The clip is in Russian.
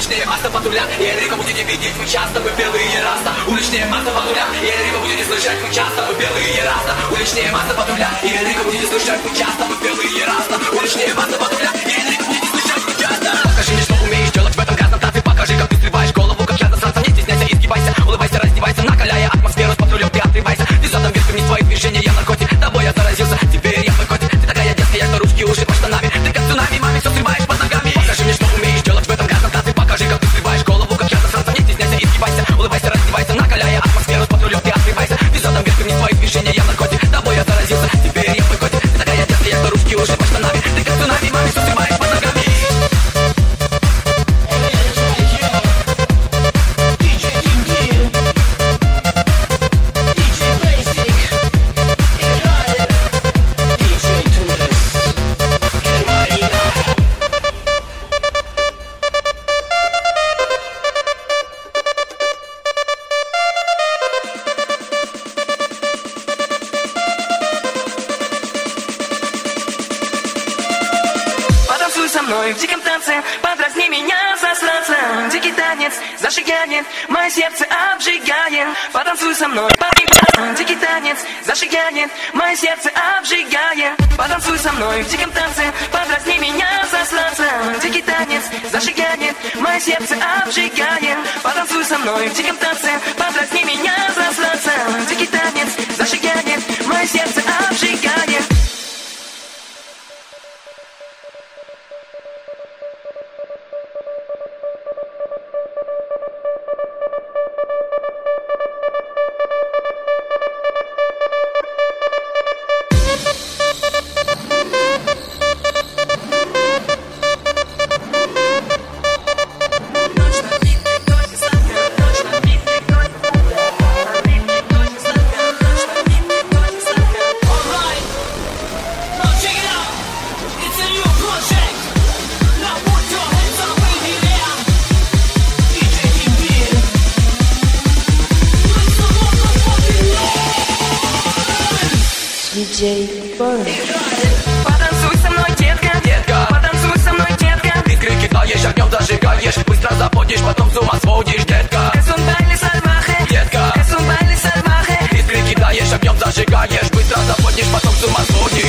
Уличные масса патруля, и Энрико будете видеть, мы часто, мы белые раса. Уличные масса патруля, и Энрико будете слышать, мы часто, мы белые раса. Уличные масса патруля, и Энрико будете слышать, мы часто, мы белые раса. Уличные масса патруля, и Энрико будете слышать, мы часто. Покажи мне, что умеешь делать в этом грязном танце. Покажи, как ты срываешь голову, как я засранца. Не стесняйся, изгибайся, улыбайся, раздевайся, накаляя атмосферу с патрулем, ты отрывайся. Ты задом вверх, не твои движения, я наркотик. Тобой я заразился, теперь я твой котик. Ты такая детская, что ручки уши под штанами. Ты как цунами, маме все срываешь под ногами. Покажи мне, что умеешь делать в этом грязном танце. Покажи, как ты срываешь голову, как я засранца. Не стесняйся, изгибайся, улыбайся, раздевайся, накаляя атмосферу с патрулем, ты отрывайся. Ты задом вверх, не твои движения, я наркотик. Тобой я заразился, теперь я твой котик. Ты такая детская, что ручки уши под штанами. Ты как цунами, маме все срываешь под ногами. Со мной в диком танце, подразни меня, засранца. Дикий танец зажигает, мое сердце обжигает. Потанцуй со мной, дикий танец зажигает, мое сердце обжигает. Потанцуй со мной в диком танце, подразни меня, засранца. Дикий танец зажигает, мое сердце обжигает. Потанцуй со мной в диком танце, подразни меня, засранца. Дикий танец зажигает, мое сердце обжигает. Потанцуй со мной, детка, детка. Потанцуй со мной, детка. Ты крики даешь, огнем зажигаешь. Быстро заводишь, потом с ума сводишь, детка. Es un baile salvaje, детка. Es un baile salvaje. Ты крики даешь, огнем зажигаешь. Быстро заводишь, потом с ума сводишь.